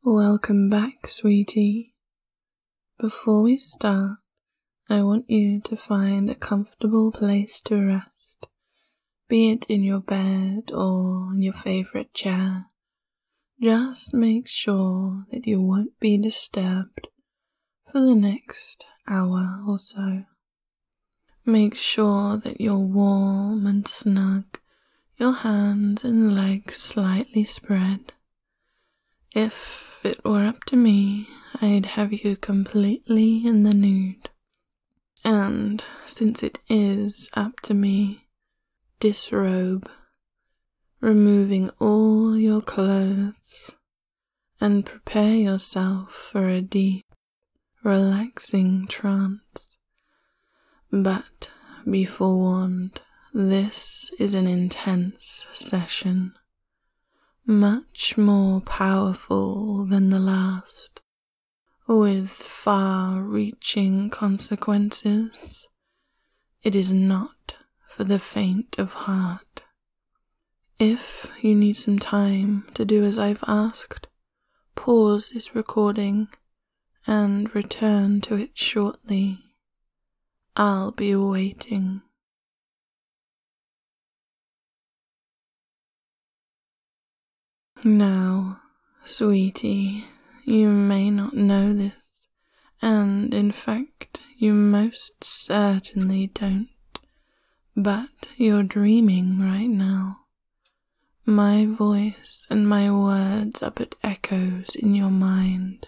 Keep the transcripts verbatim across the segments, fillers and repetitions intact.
Welcome back, sweetie. Before we start, I want you to find a comfortable place to rest, be it in your bed or in your favorite chair. Just make sure that you won't be disturbed for the next hour or so. Make sure that you're warm and snug, your hands and legs slightly spread. If it were up to me, I'd have you completely in the nude. And since it is up to me, disrobe, removing all your clothes, and prepare yourself for a deep, relaxing trance. But be forewarned, this is an intense session, much more powerful than the last, with far-reaching consequences. It is not for the faint of heart. If you need some time to do as I've asked, pause this recording and return to it shortly. I'll be waiting. Now, sweetie, you may not know this, and in fact you most certainly don't, but you're dreaming right now. My voice and my words are but echoes in your mind,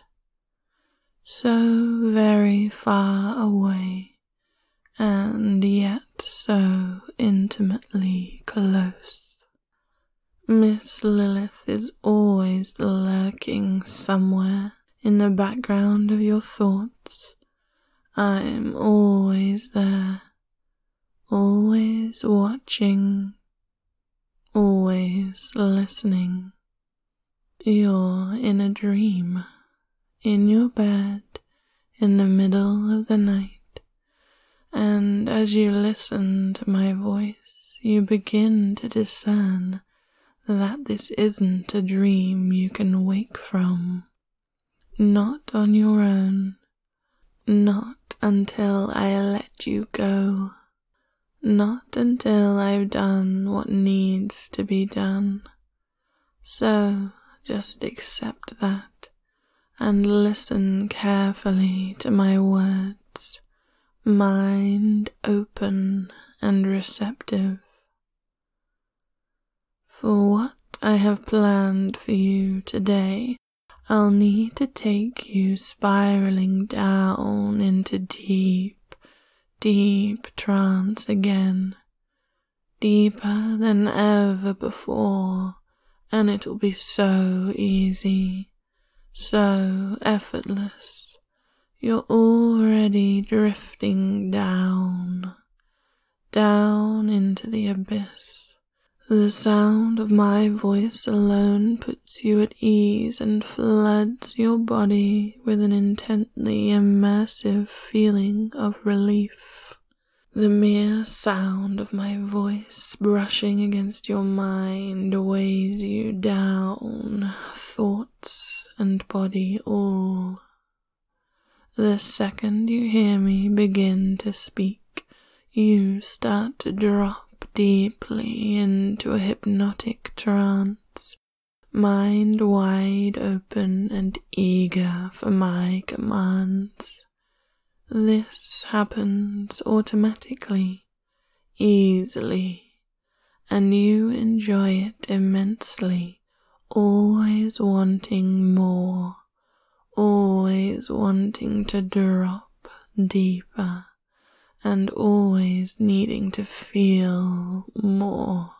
so very far away, and yet so intimately close. Miss Lilith is always lurking somewhere in the background of your thoughts. I'm always there, always watching, always listening. You're in a dream, in your bed, in the middle of the night, and as you listen to my voice, you begin to discern that this isn't a dream you can wake from. Not on your own. Not until I let you go. Not until I've done what needs to be done. So just accept that and listen carefully to my words, mind open and receptive. For what I have planned for you today, I'll need to take you spiraling down into deep, deep trance again, deeper than ever before, and it'll be so easy, so effortless. You're already drifting down, down into the abyss. The sound of my voice alone puts you at ease and floods your body with an intently immersive feeling of relief. The mere sound of my voice brushing against your mind weighs you down, thoughts and body all. The second you hear me begin to speak, you start to drop deeply into a hypnotic trance, mind wide open and eager for my commands. This happens automatically, easily, and you enjoy it immensely, always wanting more, always wanting to drop deeper, and always needing to feel more.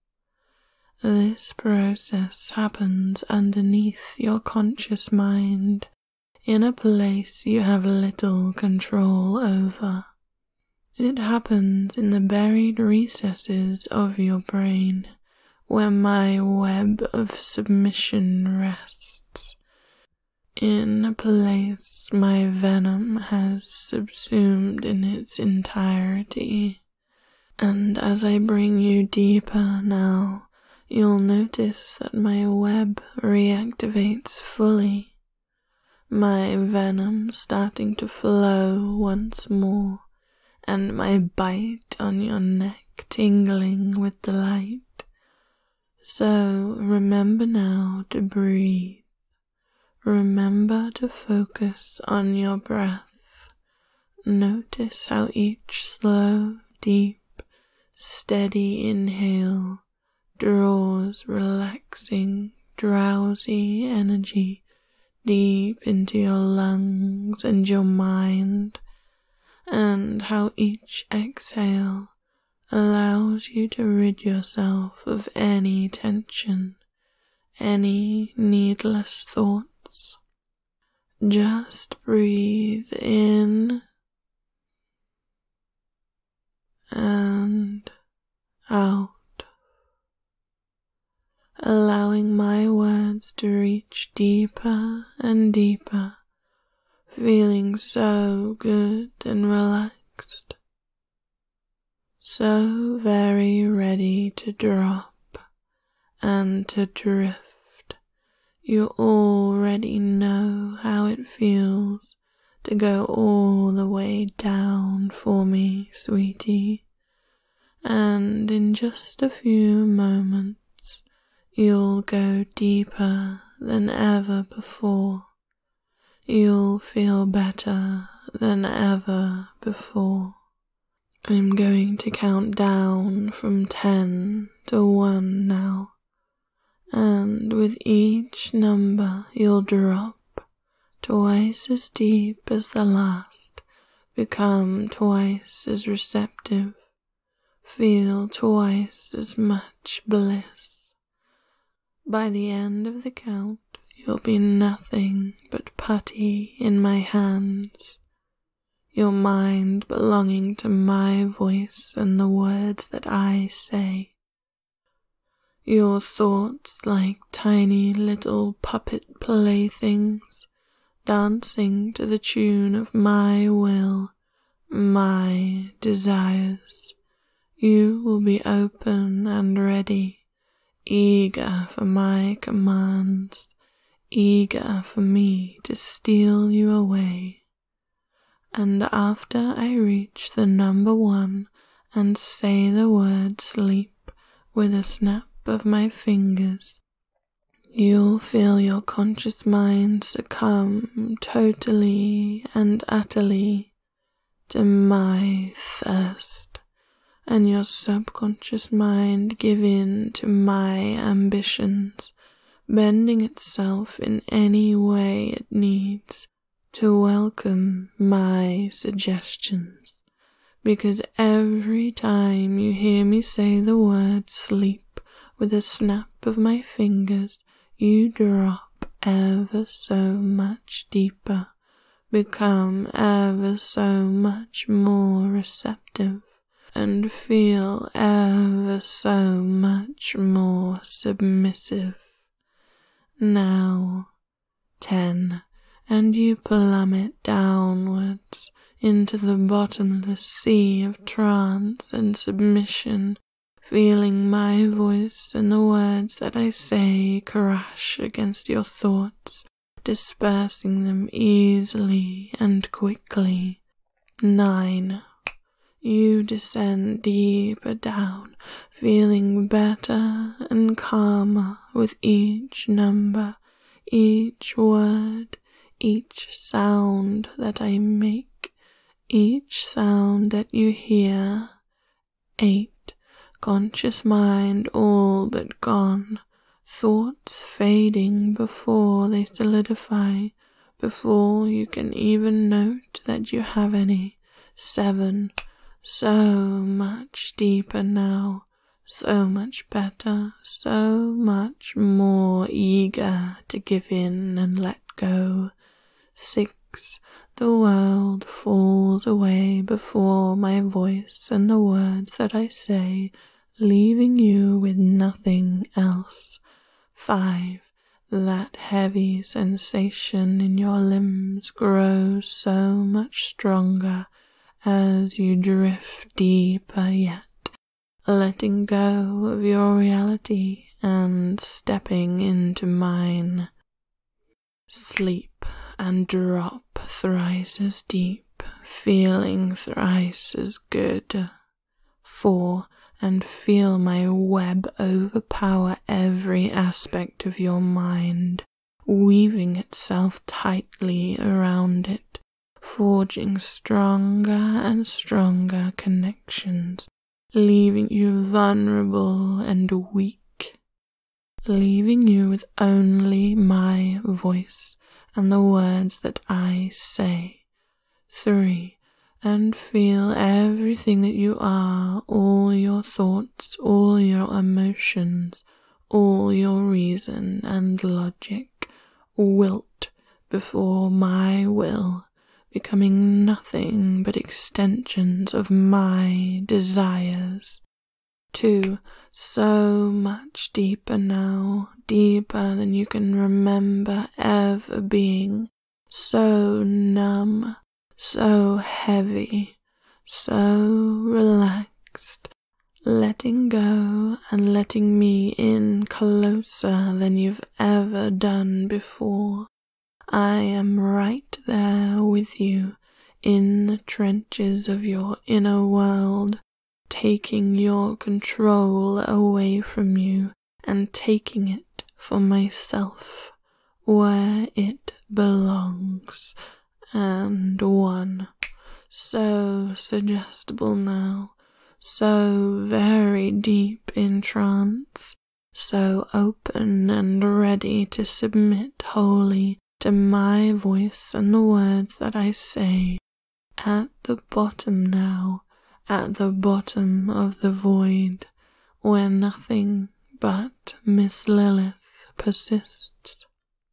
This process happens underneath your conscious mind, in a place you have little control over. It happens in the buried recesses of your brain, where my web of submission rests, in a place my venom has subsumed in its entirety. And as I bring you deeper now, you'll notice that my web reactivates fully, my venom starting to flow once more, and my bite on your neck tingling with delight. So remember now to breathe. Remember to focus on your breath. Notice how each slow, deep, steady inhale draws relaxing, drowsy energy deep into your lungs and your mind, and how each exhale allows you to rid yourself of any tension, any needless thoughts. Just breathe in and out, allowing my words to reach deeper and deeper, feeling so good and relaxed, so very ready to drop and to drift. You already know how it feels to go all the way down for me, sweetie, and in just a few moments you'll go deeper than ever before. You'll feel better than ever before. I'm going to count down from ten to one now, and with each number you'll drop twice as deep as the last, become twice as receptive, feel twice as much bliss. By the end of the count, you'll be nothing but putty in my hands, your mind belonging to my voice and the words that I say. Your thoughts like tiny little puppet playthings, dancing to the tune of my will, my desires. You will be open and ready, eager for my commands, eager for me to steal you away. And after I reach the number one and say the word sleep with a snap of my fingers, you'll feel your conscious mind succumb totally and utterly to my thirst, and your subconscious mind give in to my ambitions, bending itself in any way it needs to welcome my suggestions, because every time you hear me say the word sleep with a snap of my fingers, you drop ever so much deeper, become ever so much more receptive, and feel ever so much more submissive. Now, ten, and you plummet downwards into the bottomless sea of trance and submission, feeling my voice and the words that I say crash against your thoughts, dispersing them easily and quickly. Nine. You descend deeper down, feeling better and calmer with each number, each word, each sound that I make, each sound that you hear. Eight. Conscious mind all but gone, thoughts fading before they solidify, before you can even note that you have any. Seven. So much deeper now, so much better, so much more eager to give in and let go. Six. The world falls away before my voice and the words that I say, leaving you with nothing else. Five. That heavy sensation in your limbs grows so much stronger as you drift deeper yet, letting go of your reality and stepping into mine. Sleep and drop thrice as deep, feeling thrice as good. Fall and feel my web overpower every aspect of your mind, weaving itself tightly around it, forging stronger and stronger connections, leaving you vulnerable and weak, leaving you with only my voice and the words that I say. Three, and feel everything that you are, all your thoughts, all your emotions, all your reason and logic, wilt before my will, becoming nothing but extensions of my desires. Two, so much deeper now, deeper than you can remember ever being, so numb, so heavy, so relaxed, letting go and letting me in closer than you've ever done before. I am right there with you in the trenches of your inner world, taking your control away from you and taking it for myself where it belongs. And one, so suggestible now, so very deep in trance, so open and ready to submit wholly to my voice and the words that I say. At the bottom now, at the bottom of the void, where nothing but Miss Lilith persists.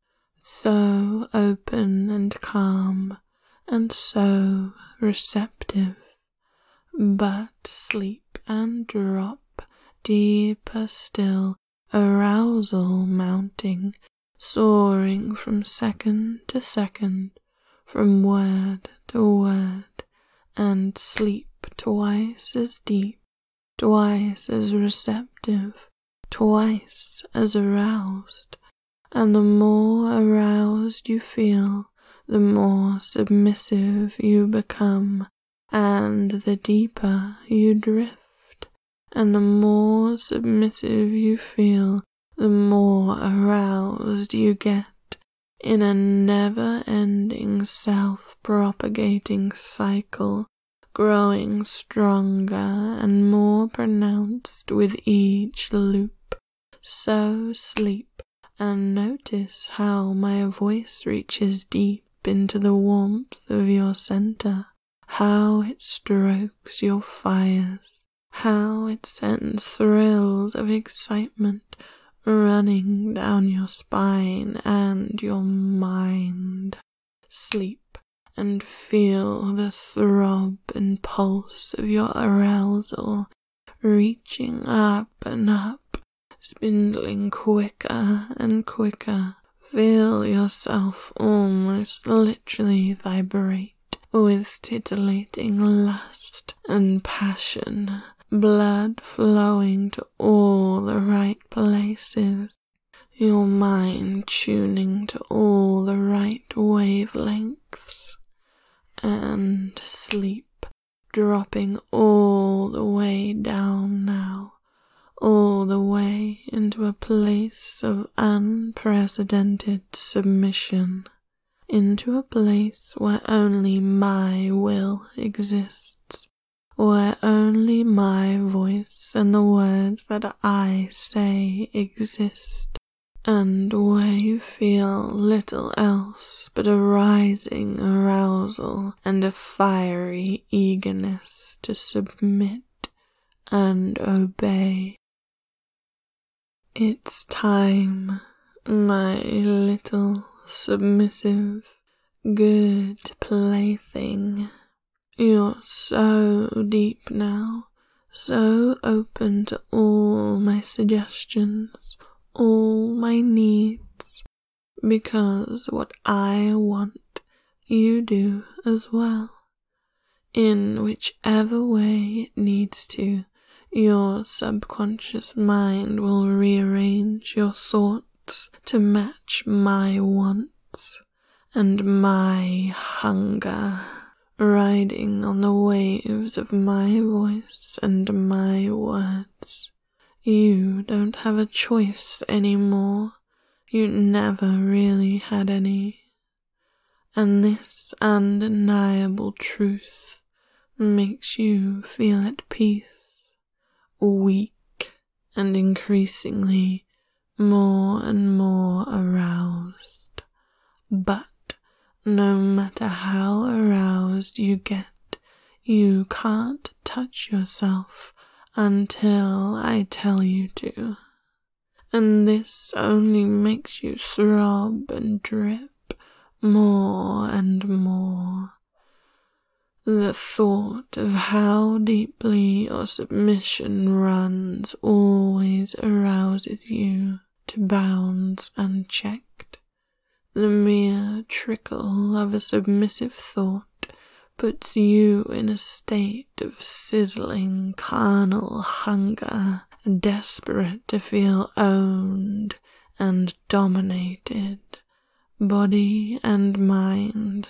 So open and calm, and so receptive, but sleep and drop deeper still, arousal mounting, soaring from second to second, from word to word, and sleep twice as deep, twice as receptive, twice as aroused. And the more aroused you feel, the more submissive you become, and the deeper you drift. And the more submissive you feel, the more aroused you get, in a never-ending self-propagating cycle, growing stronger and more pronounced with each loop. So sleep, and notice how my voice reaches deep into the warmth of your center, how it strokes your fires, how it sends thrills of excitement running down your spine and your mind. Sleep and feel the throb and pulse of your arousal reaching up and up, spindling quicker and quicker. Feel yourself almost literally vibrate with titillating lust and passion, blood flowing to all the right places, your mind tuning to all the right wavelengths, and sleep dropping all the way down now, all the way into a place of unprecedented submission, into a place where only my will exists, where only my voice and the words that I say exist, and where you feel little else but a rising arousal and a fiery eagerness to submit and obey. It's time, my little submissive, good plaything. You're so deep now, so open to all my suggestions, all my needs, because what I want, you do as well. In whichever way it needs to, your subconscious mind will rearrange your thoughts to match my wants, and my hunger, riding on the waves of my voice and my words. You don't have a choice anymore. You never really had any. And this undeniable truth makes you feel at peace, weak, and increasingly more and more aroused. But no matter how aroused you get, you can't touch yourself until I tell you to. And this only makes you throb and drip more and more. The thought of how deeply your submission runs always arouses you to bounds unchecked. The mere trickle of a submissive thought puts you in a state of sizzling carnal hunger, desperate to feel owned and dominated, body and mind,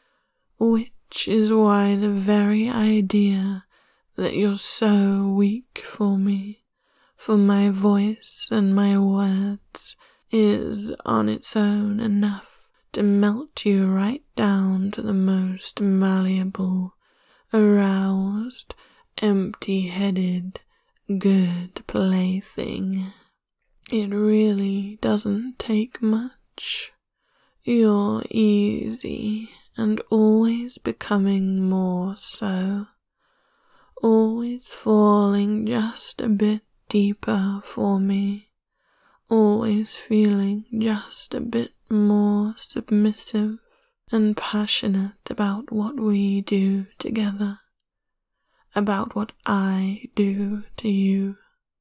which is why the very idea that you're so weak for me, for my voice and my words, is on its own enough to melt you right down to the most malleable, aroused, empty-headed, good plaything. It really doesn't take much. You're easy and always becoming more so, always falling just a bit deeper for me, always feeling just a bit more submissive and passionate about what we do together, about what I do to you.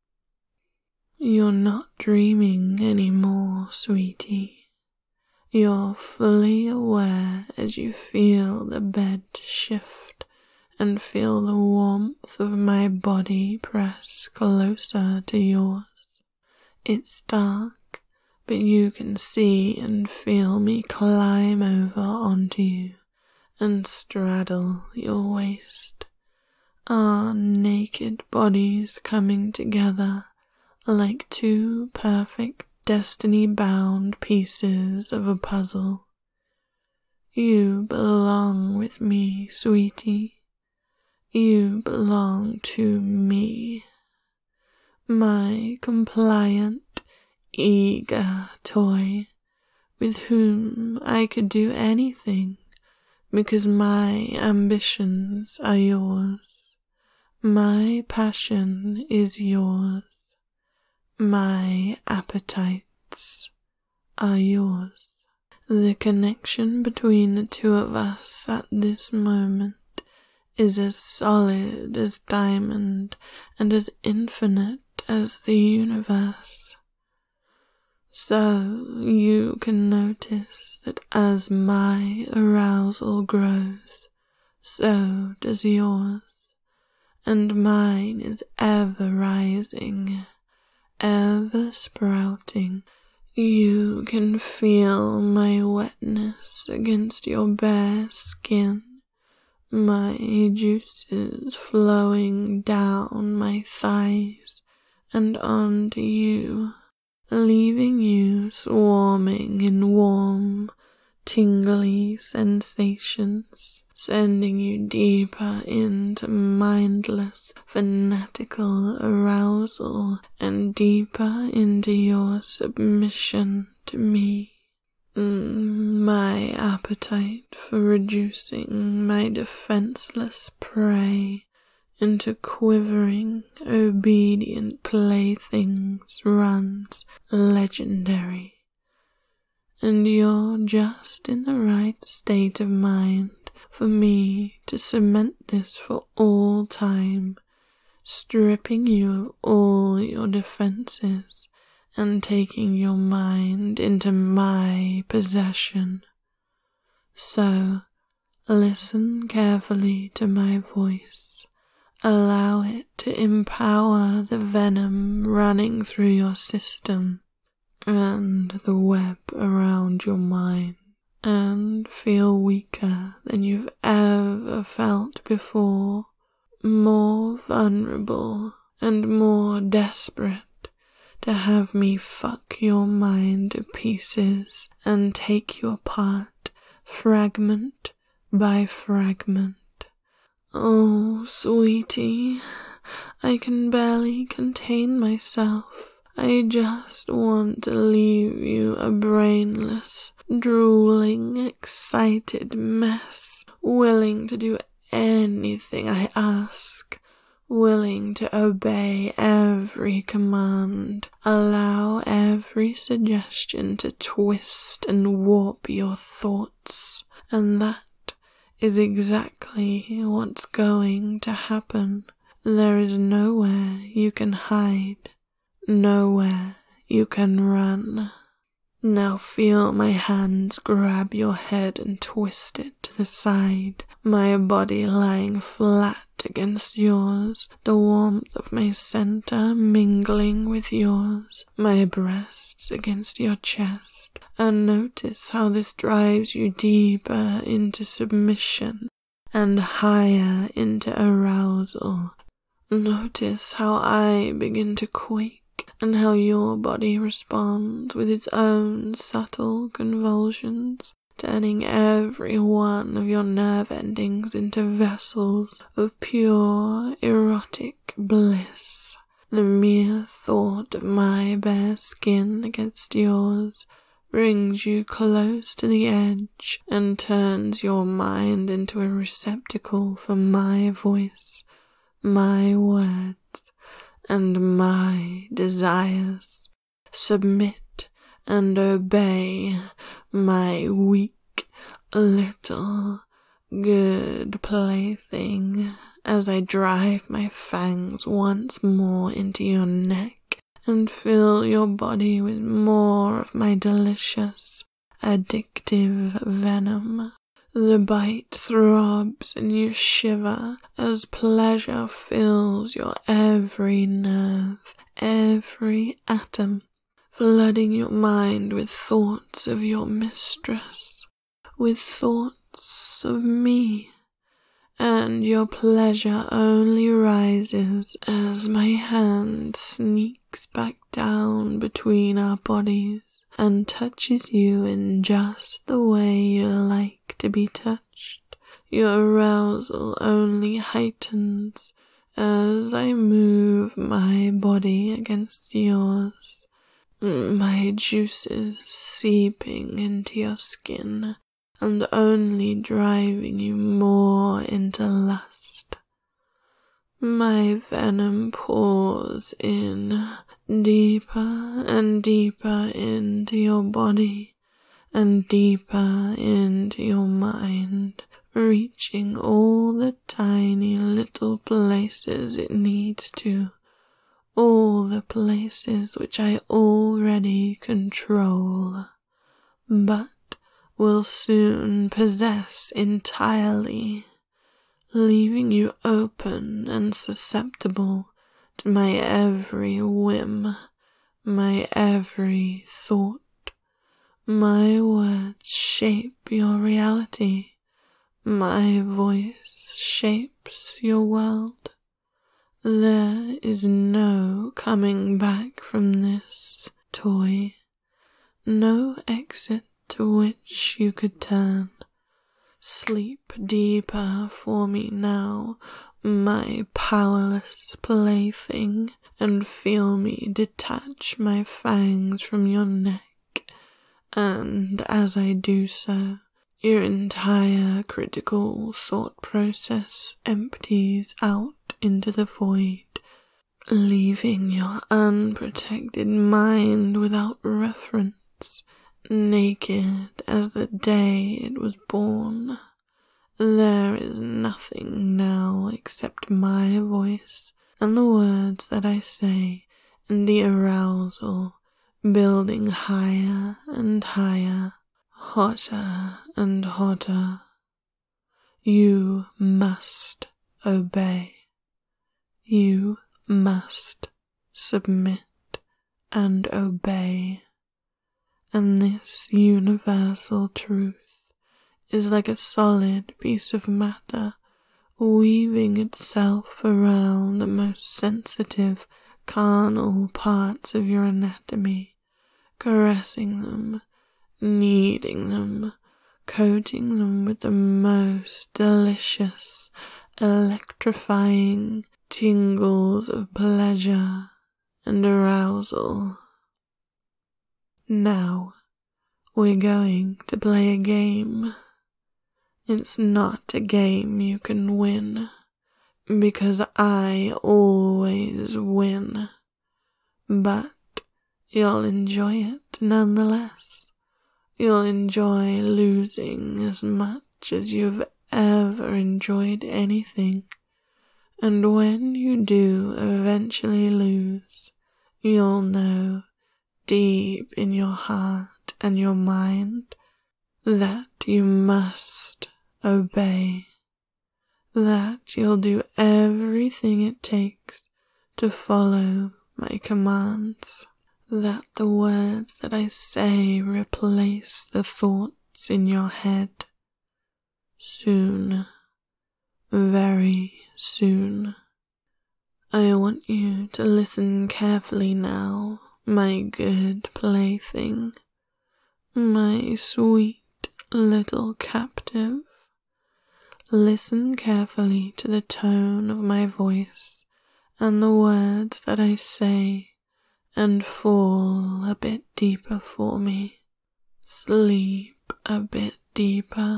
You're not dreaming anymore, sweetie. You're fully aware as you feel the bed shift and feel the warmth of my body press closer to yours. It's dark, but you can see and feel me climb over onto you and straddle your waist, our naked bodies coming together like two perfect destiny-bound pieces of a puzzle. You belong with me, sweetie. You belong to me. My compliant, eager toy, with whom I could do anything, because my ambitions are yours. My passion is yours. My appetites are yours. The connection between the two of us at this moment is as solid as diamond and as infinite as the universe. So you can notice that as my arousal grows, so does yours, and mine is ever rising, ever sprouting. You can feel my wetness against your bare skin, my juices flowing down my thighs and onto you, leaving you swarming in warm, tingly sensations, sending you deeper into mindless, fanatical arousal and deeper into your submission to me. Mm, my appetite for reducing my defenseless prey into quivering, obedient playthings runs legendary, and you're just in the right state of mind for me to cement this for all time, stripping you of all your defenses and taking your mind into my possession. So, listen carefully to my voice. Allow it to empower the venom running through your system and the web around your mind, and feel weaker than you've ever felt before, more vulnerable and more desperate to have me fuck your mind to pieces and take you apart, fragment by fragment. Oh, sweetie, I can barely contain myself. I just want to leave you a brainless, drooling, excited mess, willing to do anything I ask, willing to obey every command, allow every suggestion to twist and warp your thoughts, and that is exactly what's going to happen. There is nowhere you can hide, nowhere you can run. Now feel my hands grab your head and twist it to the side, my body lying flat against yours, the warmth of my center mingling with yours, my breasts against your chest, and notice how this drives you deeper into submission and higher into arousal. Notice how I begin to quake, and how your body responds with its own subtle convulsions, turning every one of your nerve endings into vessels of pure erotic bliss. The mere thought of my bare skin against yours brings you close to the edge and turns your mind into a receptacle for my voice, my words, and my desires. Submit and obey, my weak little good plaything, as I drive my fangs once more into your neck and fill your body with more of my delicious, addictive venom. The bite throbs and you shiver as pleasure fills your every nerve, every atom, flooding your mind with thoughts of your mistress, with thoughts of me. And your pleasure only rises as my hand sneaks back down between our bodies and touches you in just the way you like to be touched. Your arousal only heightens as I move my body against yours, my juices seeping into your skin and only driving you more into lust. My venom pours in, deeper and deeper into your body, and deeper into your mind, reaching all the tiny little places it needs to, all the places which I already control, but will soon possess entirely, leaving you open and susceptible to my every whim, my every thought. My words shape your reality, my voice shapes your world. There is no coming back from this toy, no exit to which you could turn. Sleep deeper for me now, my powerless plaything, and feel me detach my fangs from your neck. And as I do so, your entire critical thought process empties out into the void, leaving your unprotected mind without reference, naked as the day it was born. There is nothing now except my voice and the words that I say, and the arousal building higher and higher, hotter and hotter. You must obey. You must submit and obey. And this universal truth is like a solid piece of matter weaving itself around the most sensitive, carnal parts of your anatomy, caressing them, kneading them, coating them with the most delicious, electrifying tingles of pleasure and arousal. Now, we're going to play a game. It's not a game you can win, because I always win, but you'll enjoy it nonetheless. You'll enjoy losing as much as you've ever enjoyed anything, and when you do eventually lose, you'll know deep in your heart and your mind that you must obey, that you'll do everything it takes to follow my commands, that the words that I say replace the thoughts in your head. Soon, very soon. I want you to listen carefully now, my good plaything, my sweet little captive. Listen carefully to the tone of my voice and the words that I say, and fall a bit deeper for me. Sleep a bit deeper.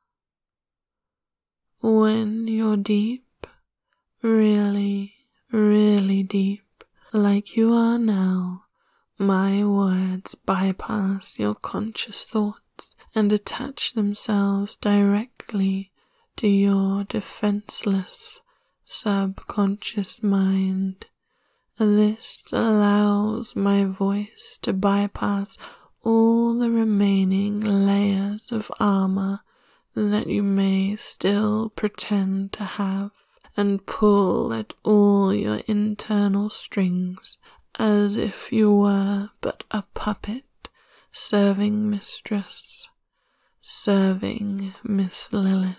When you're deep, really, really deep, like you are now, my words bypass your conscious thoughts and attach themselves directly to your defenseless subconscious mind. This allows my voice to bypass all the remaining layers of armor that you may still pretend to have, and pull at all your internal strings as if you were but a puppet serving mistress, serving Miss Lilith.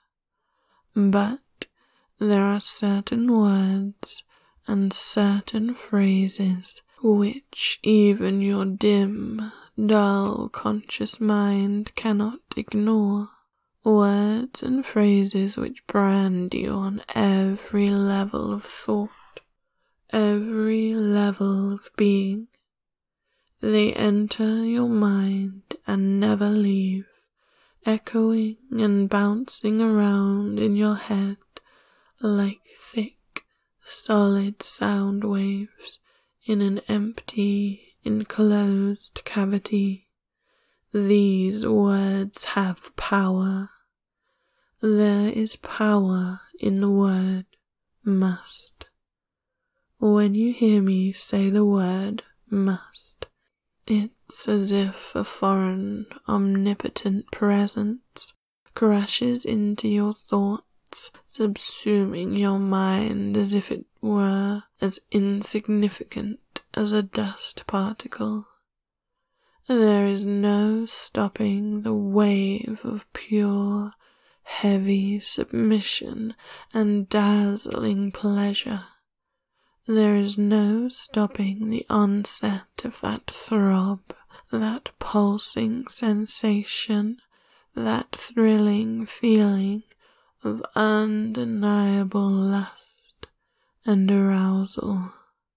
But there are certain words and certain phrases which even your dim, dull, conscious mind cannot ignore. Words and phrases which brand you on every level of thought, every level of being. They enter your mind and never leave, echoing and bouncing around in your head like thick, solid sound waves in an empty, enclosed cavity. These words have power. There is power in the word must. When you hear me say the word must, it's as if a foreign, omnipotent presence crashes into your thoughts, subsuming your mind as if it were as insignificant as a dust particle. There is no stopping the wave of pure, heavy submission and dazzling pleasure. There is no stopping the onset of that throb, that pulsing sensation, that thrilling feeling of undeniable lust and arousal.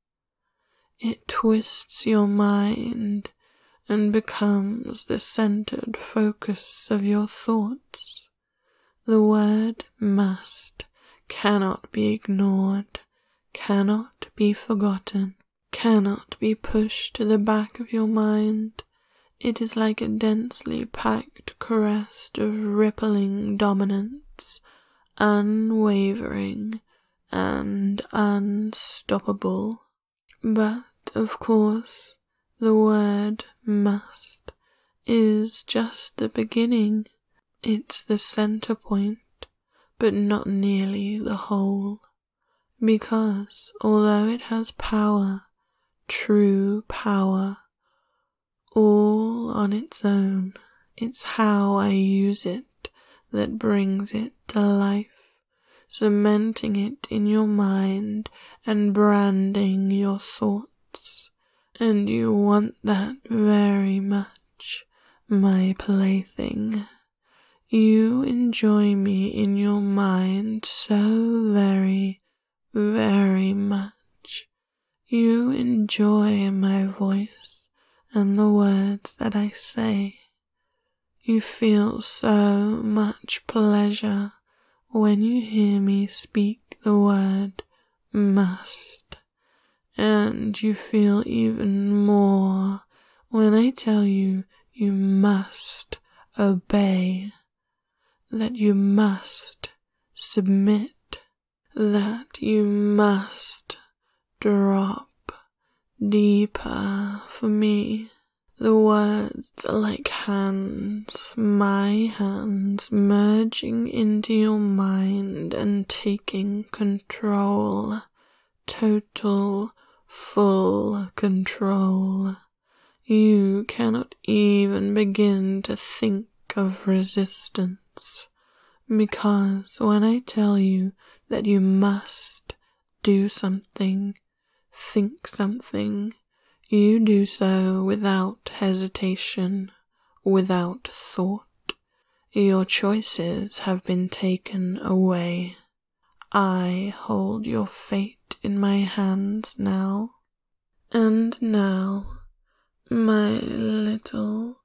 It twists your mind and becomes the centered focus of your thoughts. The word must cannot be ignored, cannot be forgotten, cannot be pushed to the back of your mind. It is like a densely packed crest of rippling dominance, unwavering and unstoppable. But, of course, the word must is just the beginning. It's the center point, but not nearly the whole. Because although it has power, true power, all on its own, it's how I use it that brings it to life, cementing it in your mind and branding your thoughts. And you want that very much, my plaything. You enjoy me in your mind so very, very much. You enjoy my voice and the words that I say. You feel so much pleasure when you hear me speak the word must, and you feel even more when I tell you you must obey, that you must submit, that you must drop deeper for me. The words are like hands, my hands merging into your mind and taking control, total, full control. You cannot even begin to think of resistance, because when I tell you that you must do something, think something, you do so without hesitation, without thought. Your choices have been taken away. I hold your fate in my hands now. And now, my little,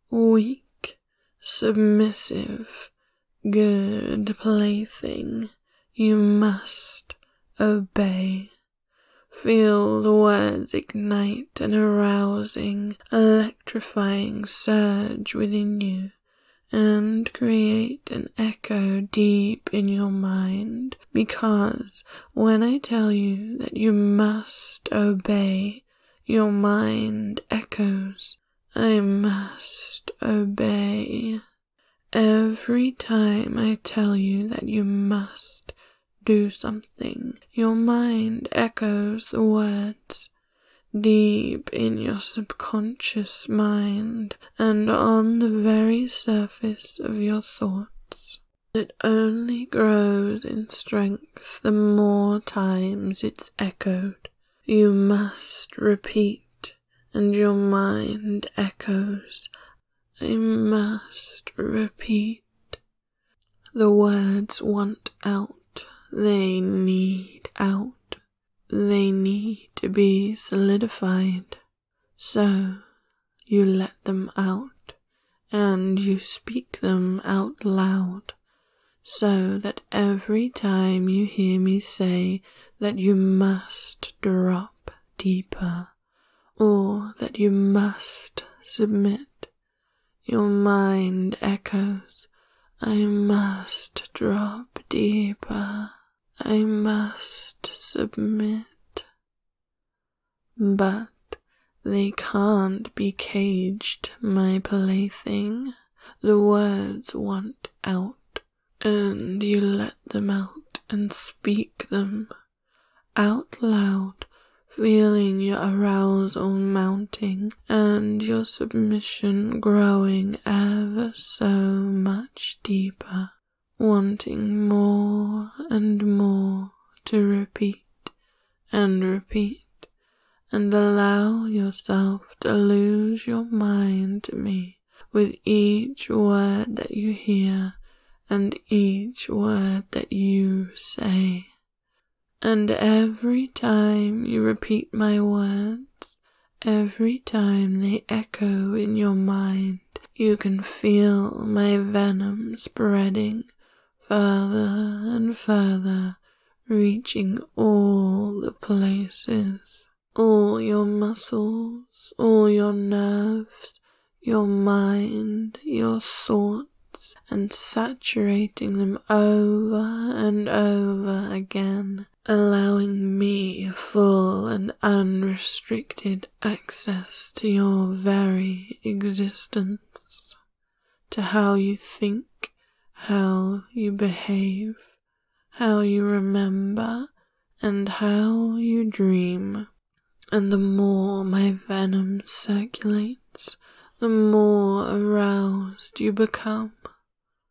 weak, submissive, good plaything, you must obey. Feel the words ignite an arousing, electrifying surge within you, and create an echo deep in your mind, because when I tell you that you must obey, your mind echoes, I must obey. Every time I tell you that you must do something, your mind echoes the words deep in your subconscious mind and on the very surface of your thoughts. It only grows in strength the more times it's echoed. You must repeat, and your mind echoes, I must repeat. The words want out. They need out. They need to be solidified. So you let them out, and you speak them out loud, so that every time you hear me say that you must drop deeper, or that you must submit, your mind echoes, I must drop deeper. I must submit. But they can't be caged, my plaything. The words want out, and you let them out and speak them out loud, feeling your arousal mounting and your submission growing ever so much deeper, wanting more and more to repeat and repeat, and allow yourself to lose your mind to me with each word that you hear and each word that you say. And every time you repeat my words, every time they echo in your mind, you can feel my venom spreading further and further, reaching all the places, all your muscles, all your nerves, your mind, your thoughts, and saturating them over and over again, allowing me full and unrestricted access to your very existence, to how you think, how you behave, how you remember, and how you dream. And the more my venom circulates, the more aroused you become,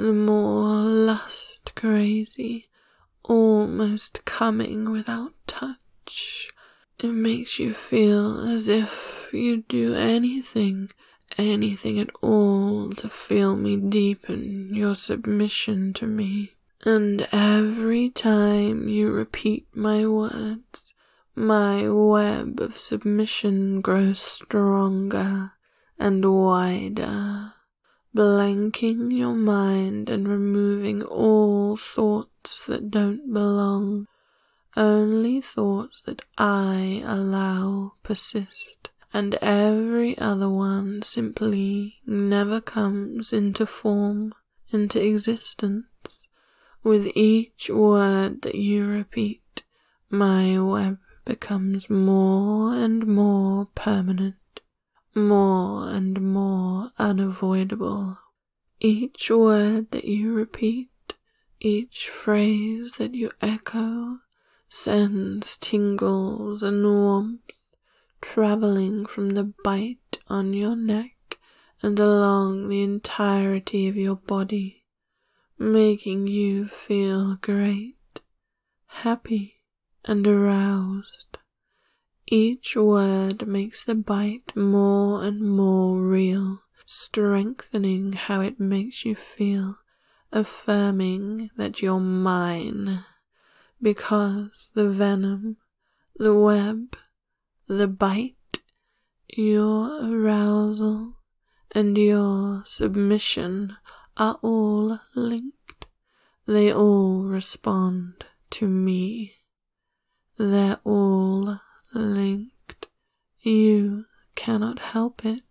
the more lust crazy, almost coming without touch. It makes you feel as if you'd do anything, anything at all to feel me deepen your submission to me. And every time you repeat my words, my web of submission grows stronger and wider, blanking your mind and removing all thoughts that don't belong. Only thoughts that I allow persist, and every other one simply never comes into form, into existence. With each word that you repeat, my web becomes more and more permanent, more and more unavoidable. Each word that you repeat, each phrase that you echo, sends tingles and warmth traveling from the bite on your neck and along the entirety of your body, making you feel great, happy, and aroused. Each word makes the bite more and more real, strengthening how it makes you feel, affirming that you're mine, because the venom, the web, the bite, your arousal, and your submission are all linked. They all respond to me. They're all linked. You cannot help it.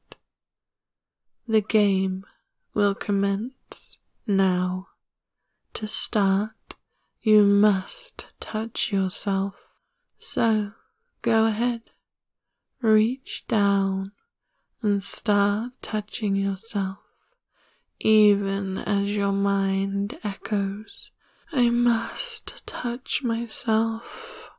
The game will commence now. To start, you must touch yourself. So, go ahead. Reach down and start touching yourself. Even as your mind echoes, I must touch myself.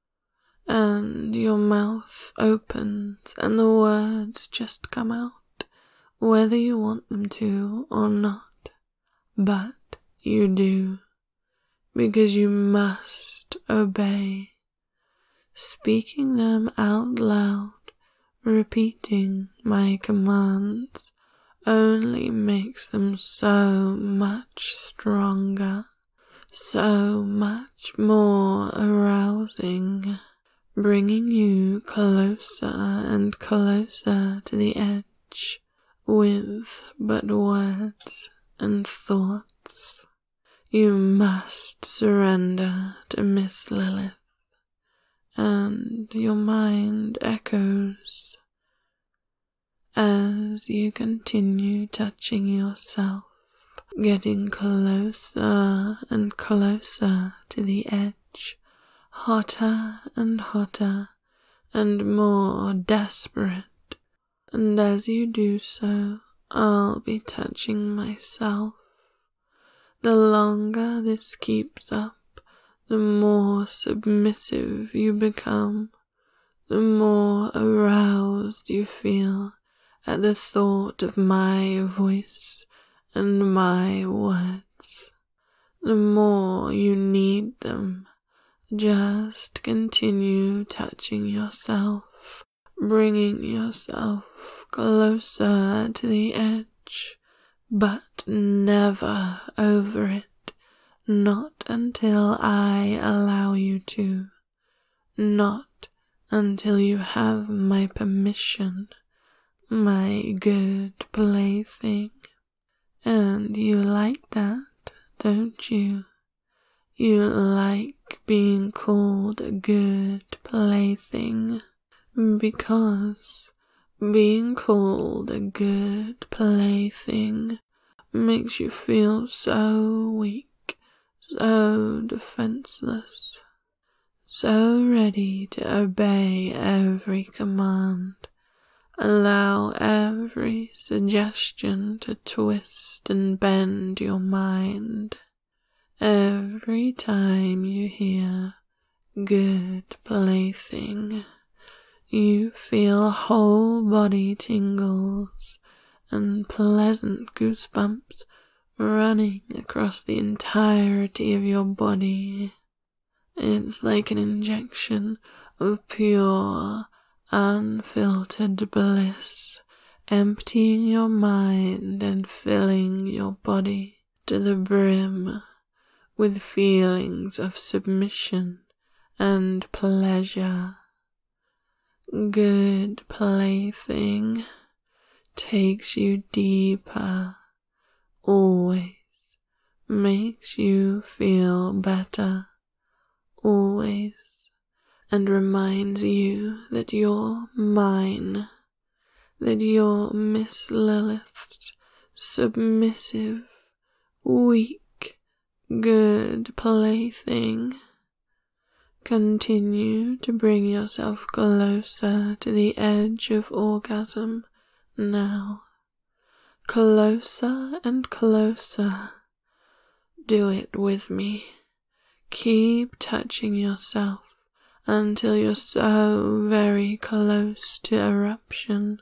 And your mouth opens and the words just come out, whether you want them to or not. But you do, because you must obey. Speaking them out loud, repeating my commands, only makes them so much stronger, so much more arousing, bringing you closer and closer to the edge with but words and thoughts. You must surrender to Miss Lilith, and your mind echoes as you continue touching yourself, getting closer and closer to the edge, hotter and hotter and more desperate. And as you do so, I'll be touching myself. The longer this keeps up, the more submissive you become, the more aroused you feel at the thought of my voice and my words. The more you need them, just continue touching yourself, bringing yourself closer to the edge, but never over it, not until I allow you to, not until you have my permission, my good plaything. And you like that, don't you? You like being called a good plaything, because being called a good plaything makes you feel so weak, so defenseless, so ready to obey every command, allow every suggestion to twist and bend your mind. Every time you hear good plaything, you feel whole body tingles and pleasant goosebumps running across the entirety of your body. It's like an injection of pure, unfiltered bliss, emptying your mind and filling your body to the brim with feelings of submission and pleasure. Good plaything takes you deeper, always makes you feel better, always, and reminds you that you're mine, that you're Miss Lilith's submissive, weak, good plaything. Continue to bring yourself closer to the edge of orgasm now. Closer and closer. Do it with me. Keep touching yourself until you're so very close to eruption,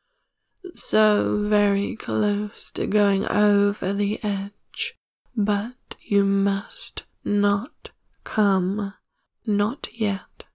so very close to going over the edge, but you must not come, not yet.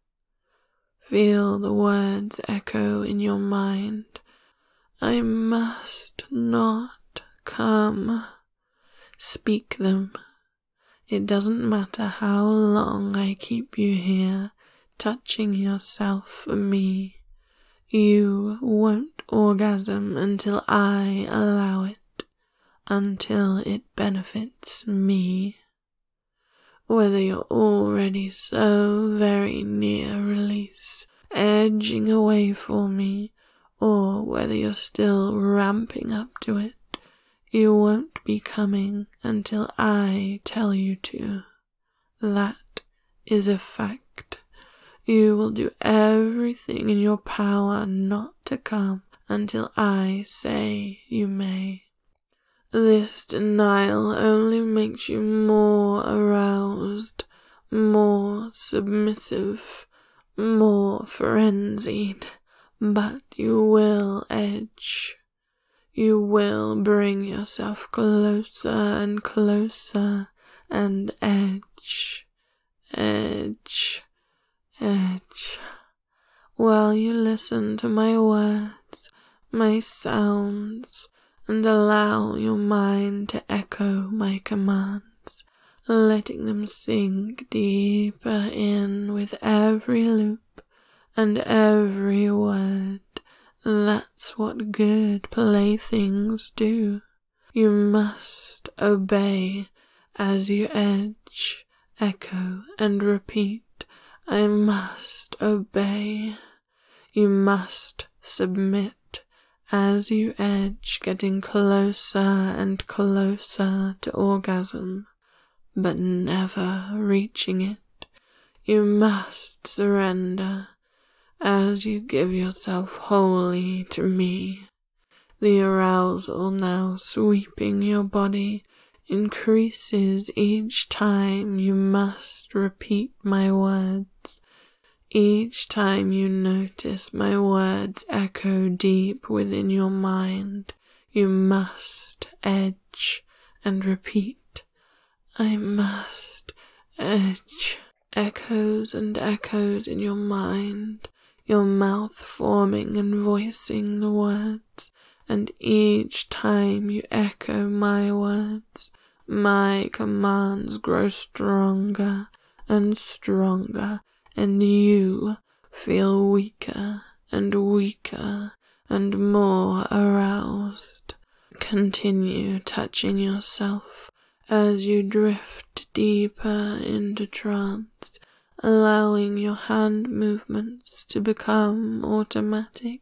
Feel the words echo in your mind. I must not come. Speak them. It doesn't matter how long I keep you here, touching yourself for me. You won't orgasm until I allow it, until it benefits me. Whether you're already so very near release, edging away for me, or whether you're still ramping up to it, you won't be coming until I tell you to. That is a fact. You will do everything in your power not to come until I say you may. This denial only makes you more aroused, more submissive, more frenzied, but you will edge. You will bring yourself closer and closer and edge, edge, edge, while you listen to my words, my sounds, and allow your mind to echo my commands, letting them sink deeper in with every loop and every word. That's what good playthings do. You must obey as you edge, echo, and repeat. I must obey. You must submit as you edge, getting closer and closer to orgasm, but never reaching it. You must surrender as you give yourself wholly to me. The arousal now sweeping your body increases each time you must repeat my words. Each time you notice my words echo deep within your mind, you must edge and repeat. I must edge. Echoes and echoes in your mind, your mouth forming and voicing the words, and each time you echo my words, my commands grow stronger and stronger, and you feel weaker and weaker and more aroused. Continue touching yourself as you drift deeper into trance, allowing your hand movements to become automatic,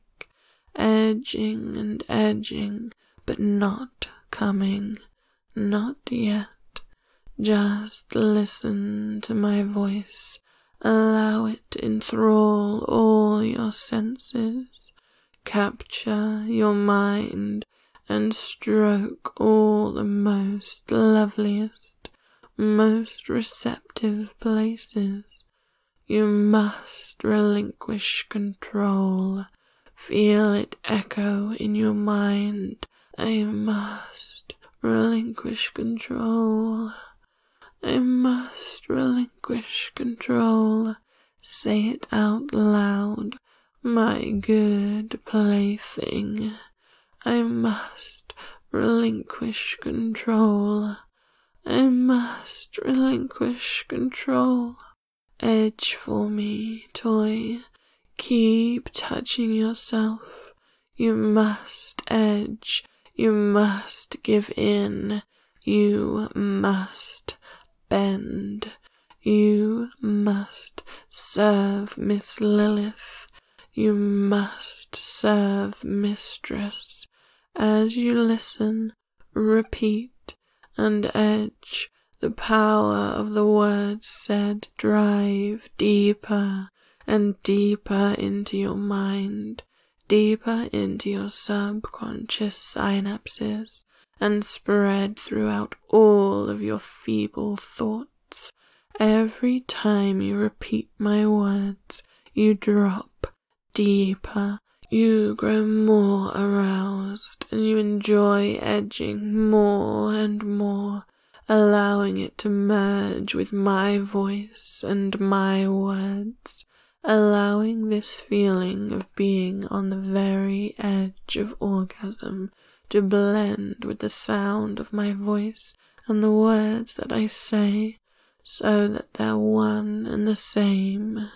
edging and edging, but not coming, not yet. Just listen to my voice, allow it to enthrall all your senses, capture your mind, and stroke all the most loveliest, most receptive places. You must relinquish control. Feel it echo in your mind. I must relinquish control. I must relinquish control. Say it out loud, my good plaything. I must relinquish control. I must relinquish control. Edge for me, toy. Keep touching yourself. You must edge. You must give in. You must bend. You must serve Miss Lilith. You must serve Mistress. As you listen, repeat, and edge. The power of the words said drive deeper and deeper into your mind, deeper into your subconscious synapses, and spread throughout all of your feeble thoughts. Every time you repeat my words, you drop deeper. You grow more aroused, and you enjoy edging more and more, allowing it to merge with my voice and my words, allowing this feeling of being on the very edge of orgasm to blend with the sound of my voice and the words that I say, so that they're one and the same.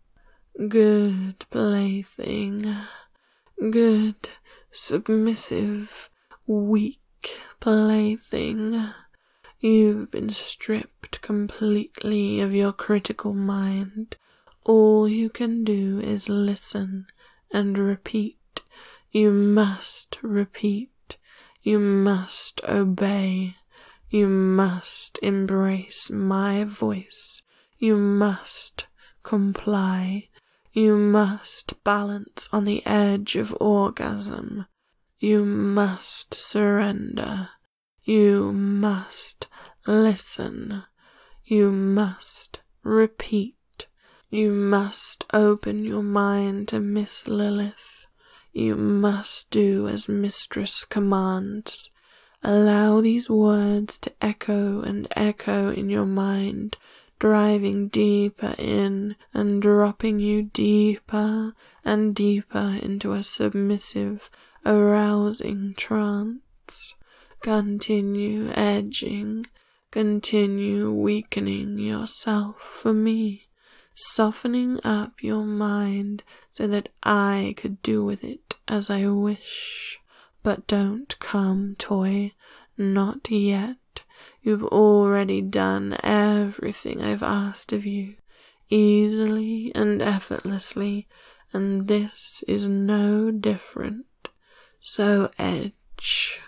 Good plaything. Good, submissive, weak plaything. You've been stripped completely of your critical mind. All you can do is listen and repeat. You must repeat. You must obey. You must embrace my voice. You must comply. You must balance on the edge of orgasm. You must surrender. You must listen. You must repeat. You must open your mind to Miss Lilith. You must do as Mistress commands. Allow these words to echo and echo in your mind, driving deeper in and dropping you deeper and deeper into a submissive, arousing trance. Continue edging, continue weakening yourself for me, softening up your mind so that I could do with it as I wish. But don't come, toy, not yet. You've already done everything I've asked of you, easily and effortlessly, and this is no different. So edge,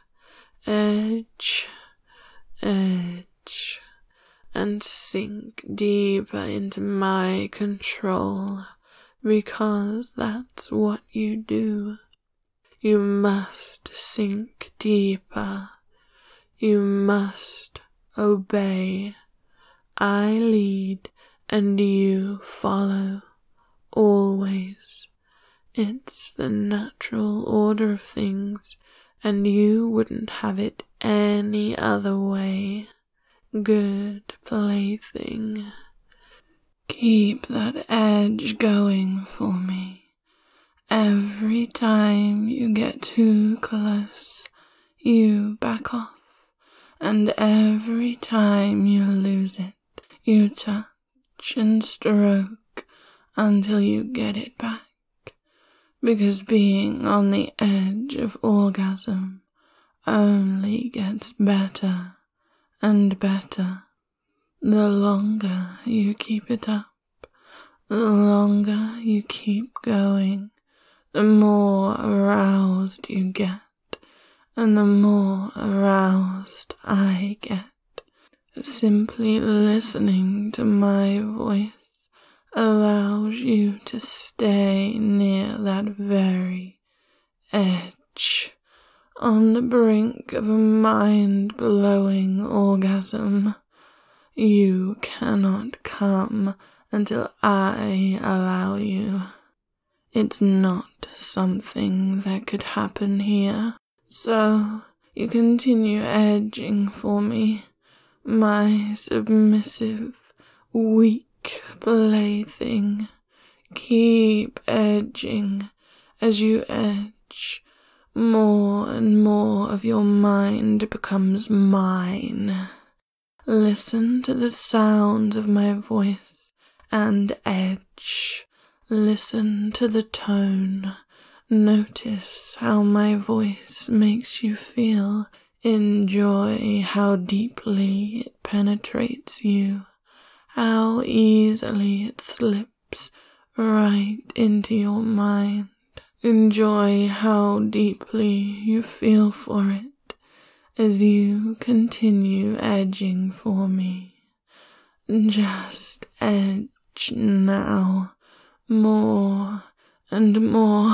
edge, edge, and sink deeper into my control, because that's what you do. You must sink deeper. You must obey. I lead and you follow, always. It's the natural order of things, and you wouldn't have it any other way. Good plaything. Keep that edge going for me. Every time you get too close, you back off. And every time you lose it, you touch and stroke until you get it back. Because being on the edge of orgasm only gets better and better. The longer you keep it up, the longer you keep going, the more aroused you get. And the more aroused I get. Simply listening to my voice allows you to stay near that very edge, on the brink of a mind-blowing orgasm. You cannot come until I allow you. It's not something that could happen here. So, You continue edging for me, my submissive, weak plaything. Keep edging as you edge. More and more of your mind becomes mine. Listen to the sounds of my voice and edge. Listen to the tone. Notice how my voice makes you feel. Enjoy how deeply it penetrates you, how easily it slips right into your mind. Enjoy how deeply you feel for it as you continue edging for me. Just edge now, more and more.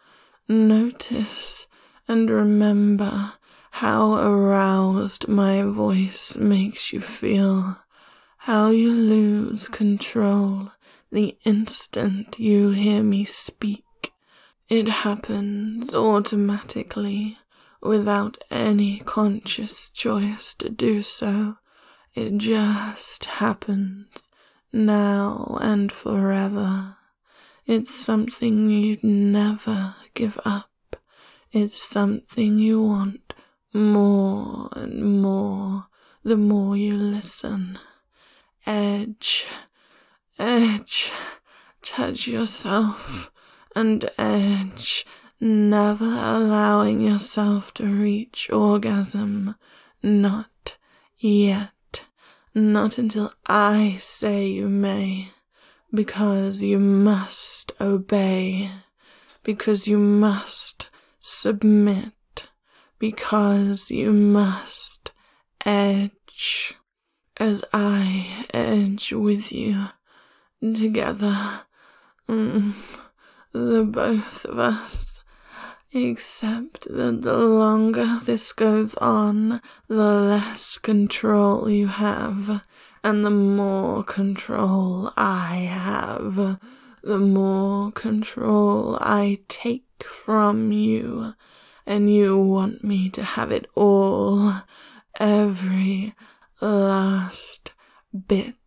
Notice and remember how aroused my voice makes you feel, how you lose control the instant you hear me speak. It happens automatically, without any conscious choice to do so. It just happens, now and forever. It's something you'd never give up. It's something you want more and more the more you listen. Edge, edge, touch yourself and edge, never allowing yourself to reach orgasm. Not yet. Not until I say you may. Because you must obey. Because you must submit. Because you must edge. As I edge with you, together, mm, the both of us, except that the longer this goes on, the less control you have, and the more control I have, the more control I take from you, and you want me to have it all, every last bit.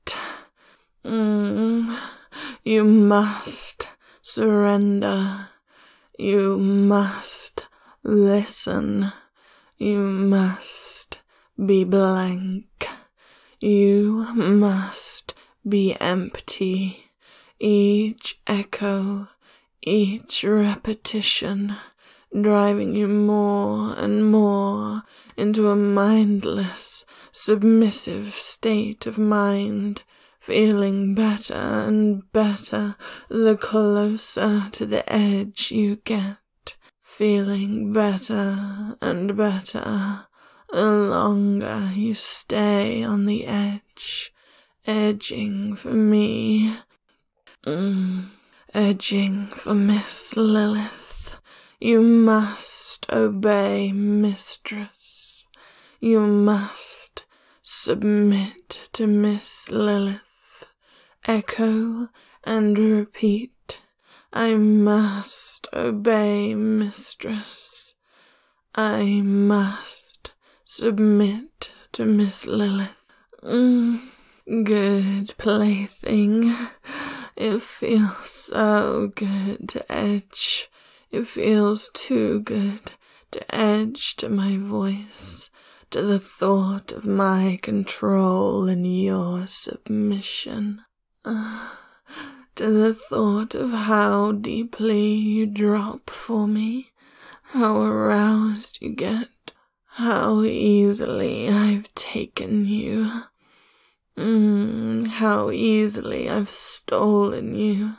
Mm, you must surrender. You must listen. You must be blank. You must be empty. Each echo, each repetition, driving you more and more into a mindless, submissive state of mind, feeling better and better the closer to the edge you get, feeling better and better the longer you stay on the edge, edging for me, mm, edging for Miss Lilith. You must obey, mistress. You must submit to Miss Lilith. Echo and repeat. I must obey, mistress. I must submit to Miss Lilith. Mm, good plaything. It feels so good to edge. It feels too good to edge to my voice, to the thought of my control and your submission, uh, to the thought of how deeply you drop for me, how aroused you get, how easily I've taken you, mm, how easily I've stolen you.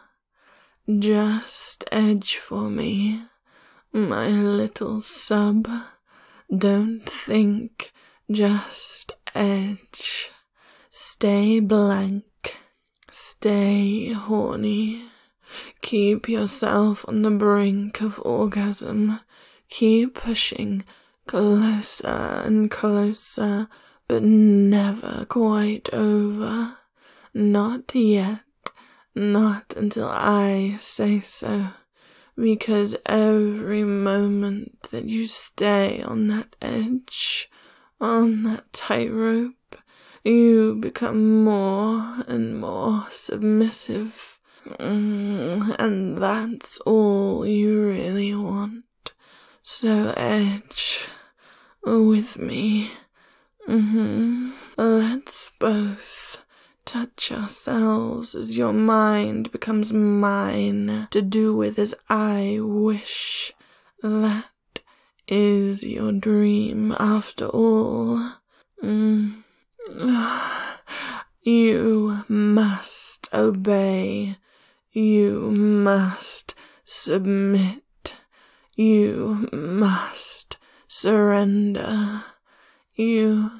Just edge for me, my little sub. Don't think, just edge. Stay blank. Stay horny. Keep yourself on the brink of orgasm. Keep pushing closer and closer, but never quite over. Not yet. Not until I say so. because every moment that you stay on that edge, on that tightrope, you become more and more submissive, mm, and that's all you really want. So edge with me. Mm-hmm. Let's both touch ourselves as your mind becomes mine to do with as I wish. That is your dream after all. Mm. You must obey. You must submit. You must surrender. You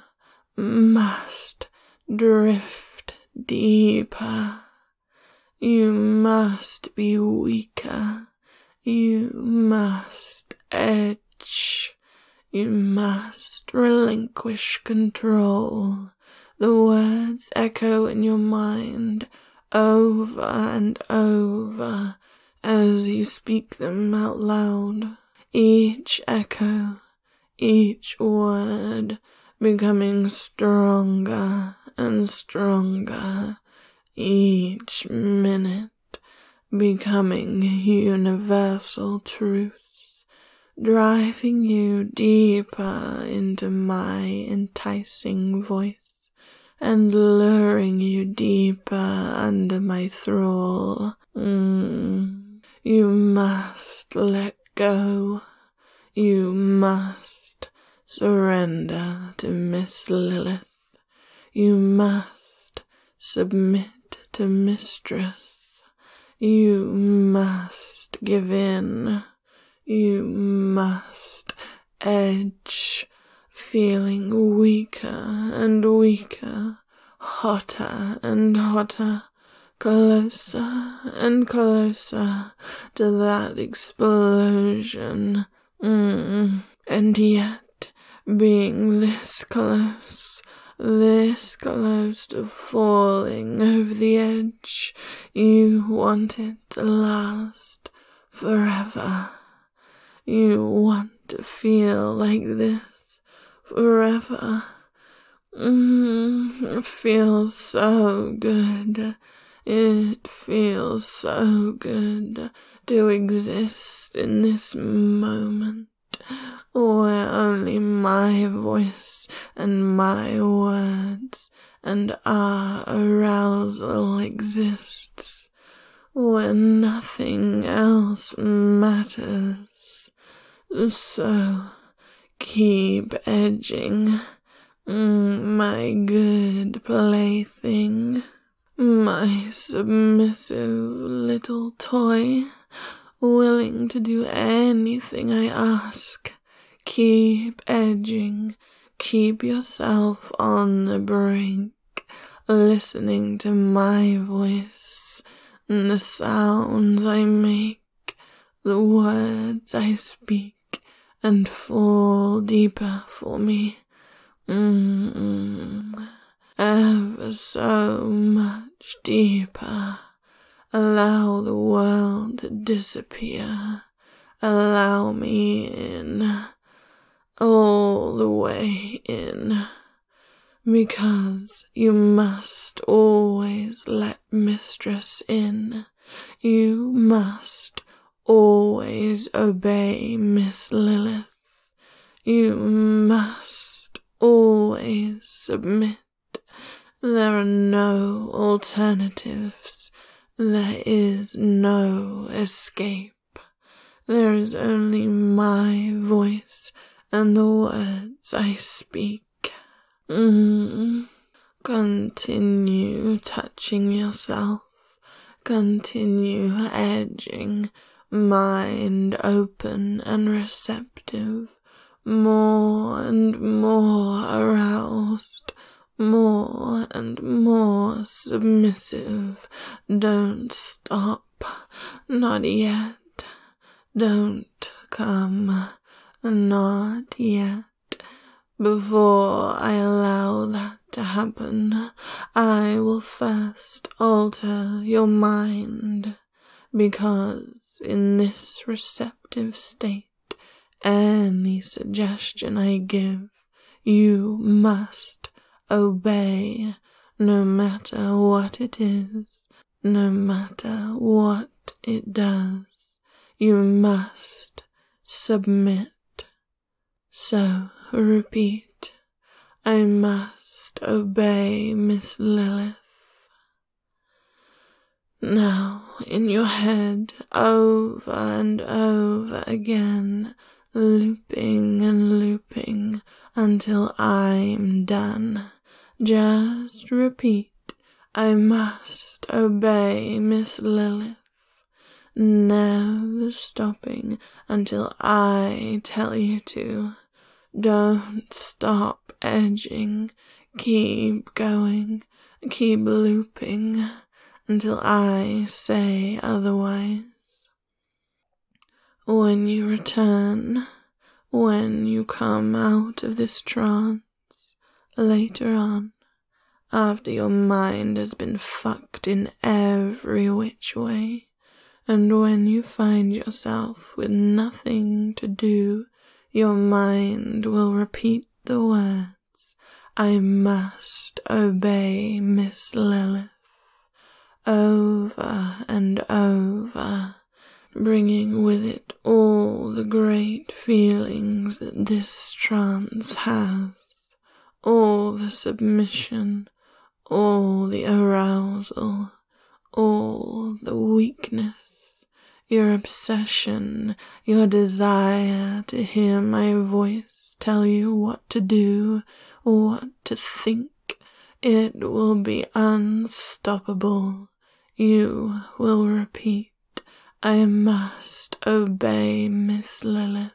must drift deeper. You must be weaker. You must edge. You must relinquish control. The words echo in your mind over and over as you speak them out loud. Each echo, each word becoming stronger and stronger. Each minute becoming universal truth, driving you deeper into my enticing voice and luring you deeper under my thrall. Mm. You must let go. You must surrender to Miss Lilith. You must submit to Mistress. You must give in. You must edge, feeling weaker and weaker, hotter and hotter, closer and closer to that explosion. Mm. And yet, being this close, this close to falling over the edge, you want it to last forever. You want to feel like this forever. Mm, it feels so good. It feels so good to exist in this moment where only my voice and my words and our arousal exists, where nothing else matters. So keep edging, mm, my good plaything, my submissive little toy, willing to do anything I ask. Keep edging, keep yourself on the brink, listening to my voice, and the sounds I make, the words I speak, and fall deeper for me. Mm-mm. Ever so much deeper. Allow the world to disappear. Allow me in, all the way in, because you must always let Mistress in. You must always obey Miss Lilith. You must always submit. There are no alternatives. There is no escape. There is only my voice and the words I speak. Mm. Continue touching yourself. Continue edging, mind open and receptive, more and more aroused, more and more submissive. Don't stop, not yet. Don't come, not yet. Before I allow that to happen, I will first alter your mind, because in this receptive state, any suggestion I give, you must obey, no matter what it is, no matter what it does. You must submit. So repeat, I must obey, Miss Lilith. Now, in your head, over and over again, looping and looping until I'm done. Just repeat, I must obey, Miss Lilith. Never stopping until I tell you to. Don't stop edging. Keep going. Keep looping until I say otherwise. When you return, when you come out of this trance, later on, after your mind has been fucked in every which way, and when you find yourself with nothing to do, your mind will repeat the words, I must obey, Miss Lilith, over and over, bringing with it all the great feelings that this trance has, all the submission, all the arousal, all the weakness, your obsession, your desire to hear my voice tell you what to do, what to think. It will be unstoppable. You will repeat, I must obey, Miss Lilith,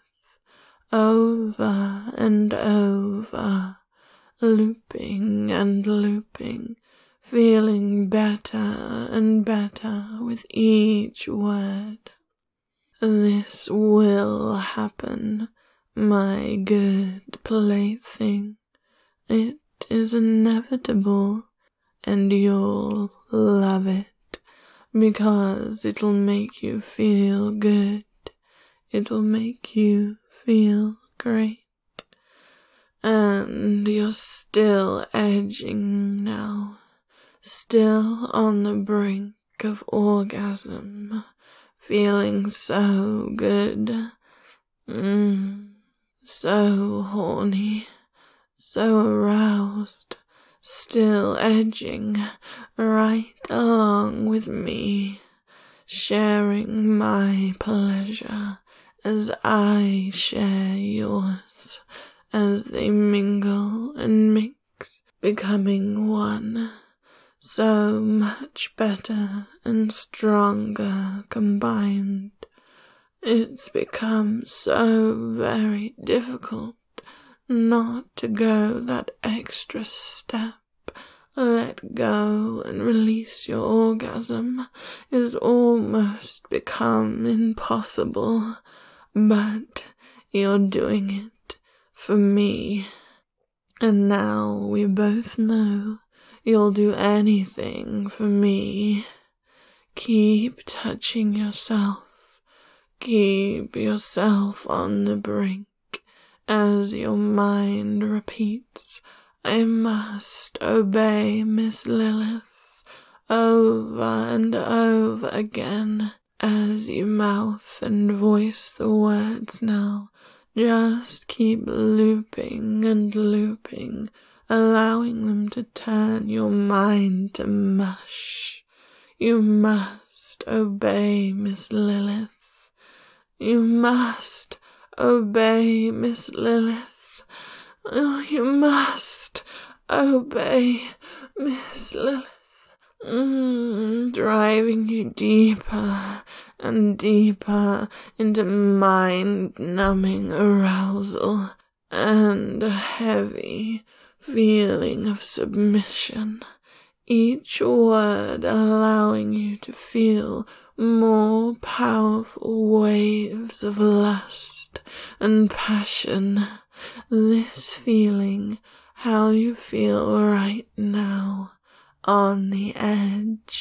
over and over, looping and looping, feeling better and better with each word. This will happen, my good plaything. It is inevitable, and you'll love it, because it'll make you feel good. It'll make you feel great. And you're still edging now, still on the brink of orgasm, feeling so good, mm, so horny, so aroused, still edging right along with me, sharing my pleasure as I share yours, as they mingle and mix, becoming one, so much better and stronger combined. It's become so very difficult not to go that extra step. Let go and release your orgasm is almost become impossible, but you're doing it for me. And now we both know you'll do anything for me. Keep touching yourself. Keep yourself on the brink as your mind repeats, I must obey, Miss Lilith, over and over again as you mouth and voice the words now. Just keep looping and looping, allowing them to turn your mind to mush. You must obey, Miss Lilith. You must obey, Miss Lilith. Oh, you must obey, Miss Lilith. Mm, driving you deeper and deeper into mind-numbing arousal and a heavy feeling of submission, each word allowing you to feel more powerful waves of lust and passion. This feeling, how you feel right now, on the edge,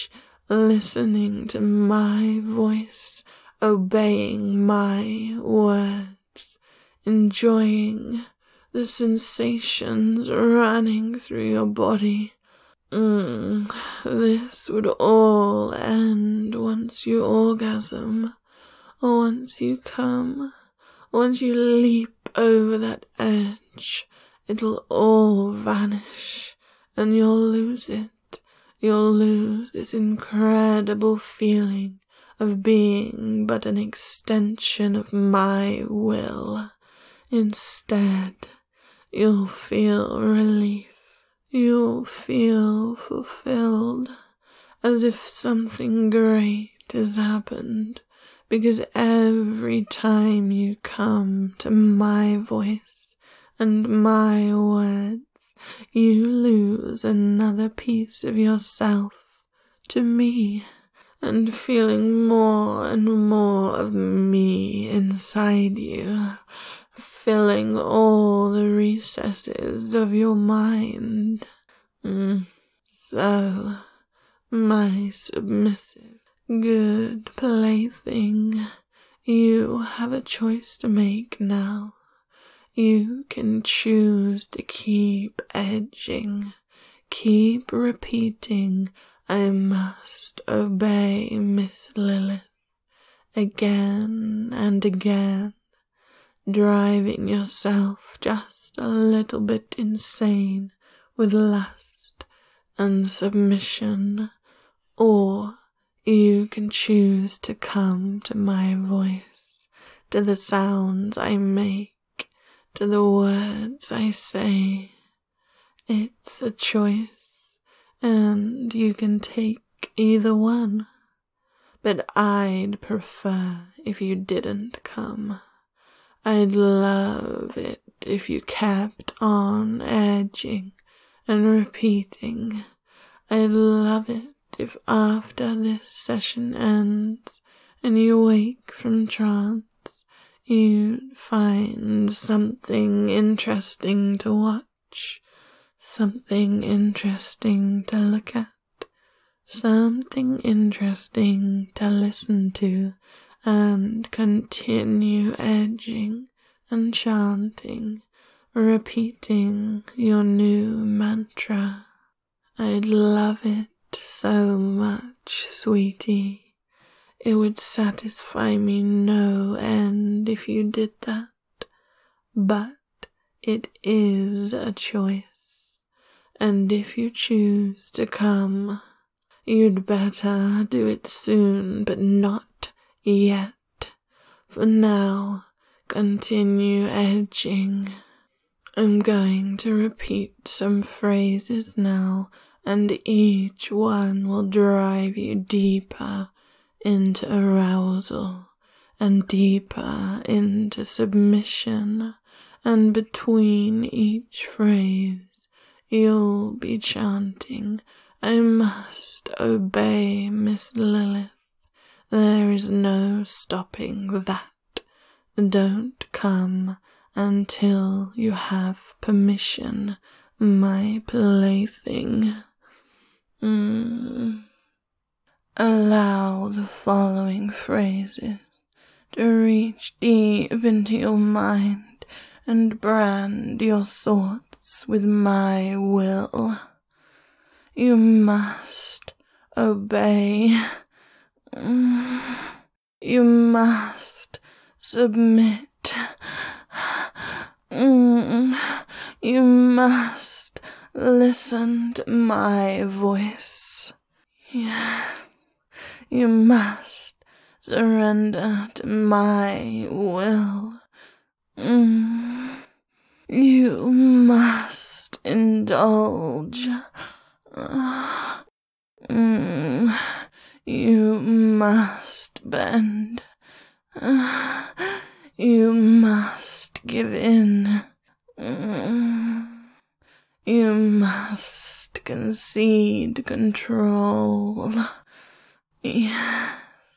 listening to my voice, obeying my words, enjoying the sensations running through your body. Mm, this would all end once you orgasm, or once you come, once you leap over that edge. It'll all vanish, and you'll lose it. You'll lose this incredible feeling of being but an extension of my will. Instead, you'll feel relief. You'll feel fulfilled, as if something great has happened, because every time you come to my voice and my words, you lose another piece of yourself to me, and feeling more and more of me inside you, filling all the recesses of your mind. Mm. So, my submissive, good plaything, you have a choice to make now. You can choose to keep edging, keep repeating, I must obey Miss Lilith, again and again, driving yourself just a little bit insane with lust and submission. Or you can choose to come to my voice, to the sounds I make, to the words I say. It's a choice, and you can take either one. But I'd prefer if you didn't come. I'd love it if you kept on edging and repeating. I'd love it if after this session ends and you wake from trance, you'd find something interesting to watch, something interesting to look at, something interesting to listen to, and continue edging and chanting, repeating your new mantra. I'd love it so much, sweetie. It would satisfy me no end if you did that. But it is a choice, and if you choose to come, you'd better do it soon, but not yet. For now, continue edging. I'm going to repeat some phrases now, and each one will drive you deeper into arousal and deeper into submission, and between each phrase you'll be chanting, I must obey Miss Lilith. There is no stopping that. Don't come until you have permission, my plaything. Mm. Allow the following phrases to reach deep into your mind and brand your thoughts with my will. You must obey. You must submit. You must listen to my voice. Yes, you must surrender to my will. Mm. You must indulge. Uh, mm. You must bend. Uh, you must give in. Mm. You must concede control. Yes.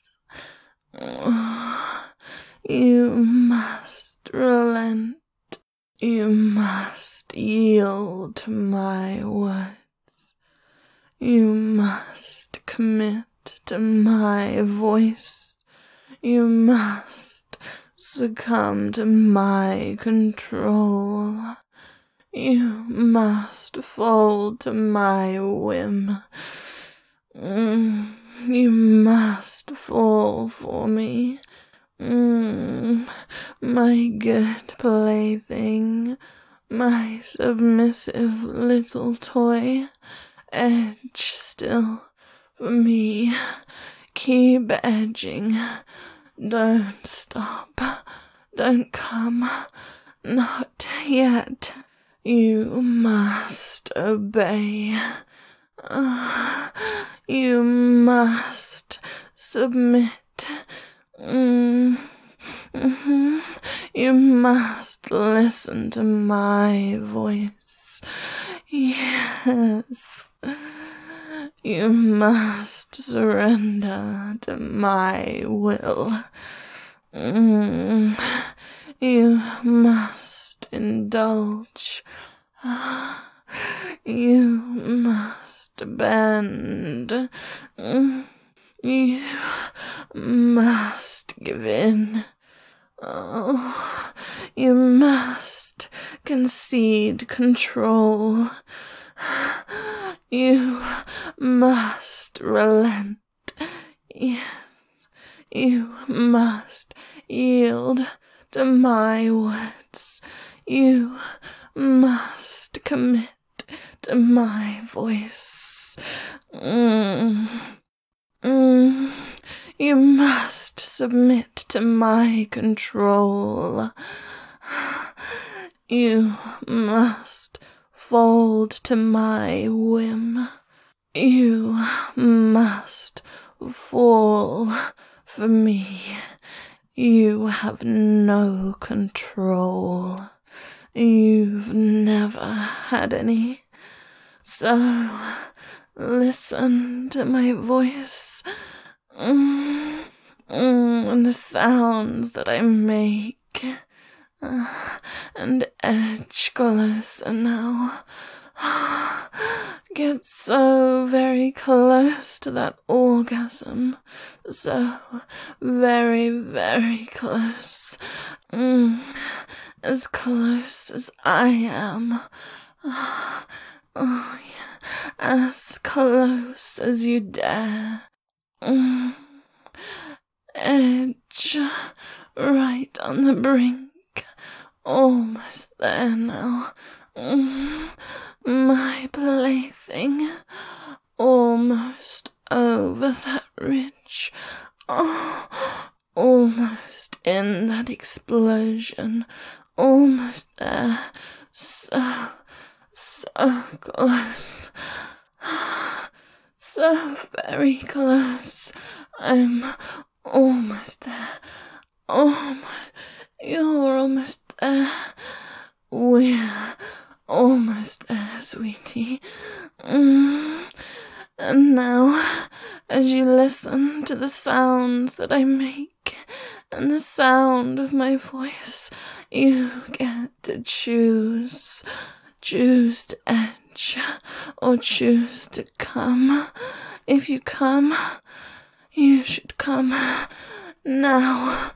You must relent. You must yield to my words. You must commit to my voice. You must succumb to my control. You must fold to my whim. Mm, you must fall for me. Mm, my good plaything, my submissive little toy. Edge still for me. Keep edging. Don't stop. Don't come. Not yet. You must obey. Uh, you must submit. Mm, mm-hmm. You must listen to my voice. Yes. You must surrender to my will. Mm, you must indulge. You must bend. Mm, you must give in. Oh, you must concede control. You must relent. Yes, you must yield to my words. You must commit to my voice. Mm. Mm. You must submit to my control. You must fold to my whim. You must fall for me. You have no control. You've never had any. So listen to my voice. Mm, mm, and the sounds that I make. Uh, and edge closer now. Get so very close to that orgasm. So very, very close. Mm, as close as I am. Oh, yeah. As close as you dare. Mm. Edge right on the brink. Almost there now. Mm. My plaything. Almost over that ridge. Oh, almost in that explosion. Almost there. So, so close. So very close. I'm almost there. Almost. You're almost there. We're almost there, sweetie. Mm. And now, as you listen to the sounds that I make and the sound of my voice, you get to choose. Choose to edge or choose to come. If you come, you should come now.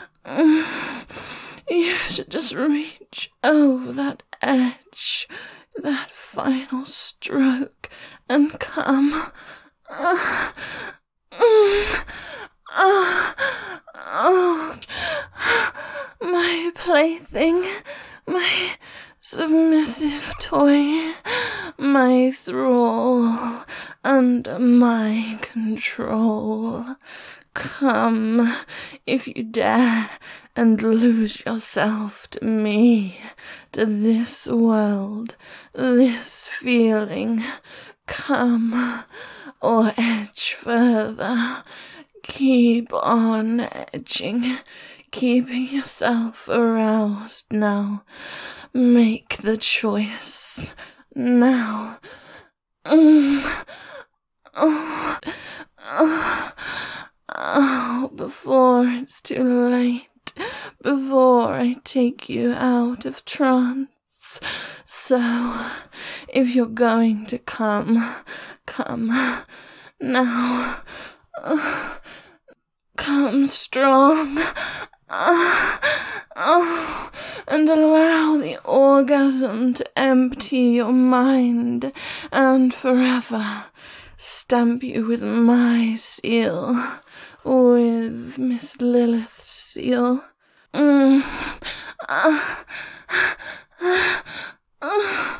You should just reach over that edge, that final stroke, and come. Uh, mm, uh, oh, my plaything, my submissive toy, my thrall under my control. Come, if you dare, and lose yourself to me, to this world, this feeling. Come, or edge further. Keep on edging, keeping yourself aroused now. Make the choice now. Mm. Oh, oh, oh, before it's too late, before I take you out of trance. So, if you're going to come, come now. Uh, come strong. Uh, oh, and allow the orgasm to empty your mind and forever stamp you with my seal, with Miss Lilith's seal. Mm. Uh, uh, uh,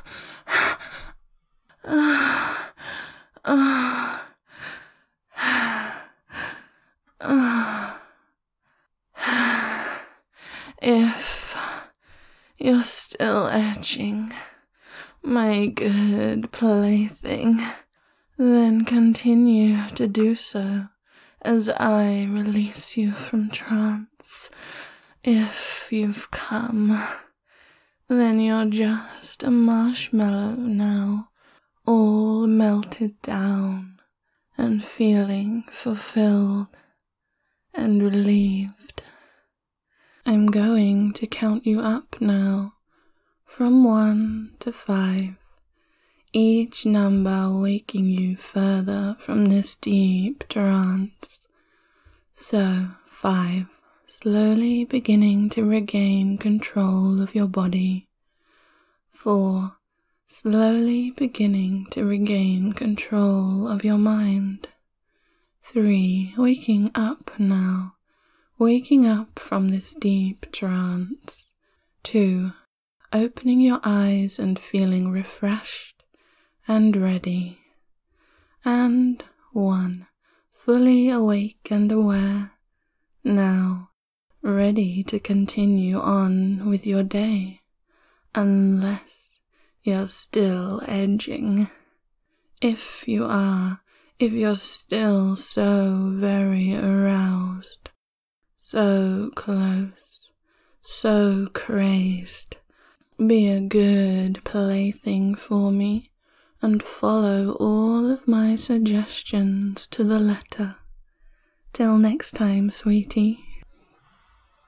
uh, uh, uh, If you're still edging, my good plaything, then continue to do so as I release you from trance. If you've come, then you're just a marshmallow now, all melted down and feeling fulfilled and relieved. I'm going to count you up now, from one to five, each number waking you further from this deep trance. So, five, slowly beginning to regain control of your body. Four, slowly beginning to regain control of your mind. Three, waking up now. Waking up from this deep trance. Two, opening your eyes and feeling refreshed and ready. And one, fully awake and aware, now ready to continue on with your day, unless you're still edging. If you are, if you're still so very aroused, so close, so crazed, be a good plaything for me and follow all of my suggestions to the letter. Till next time, sweetie.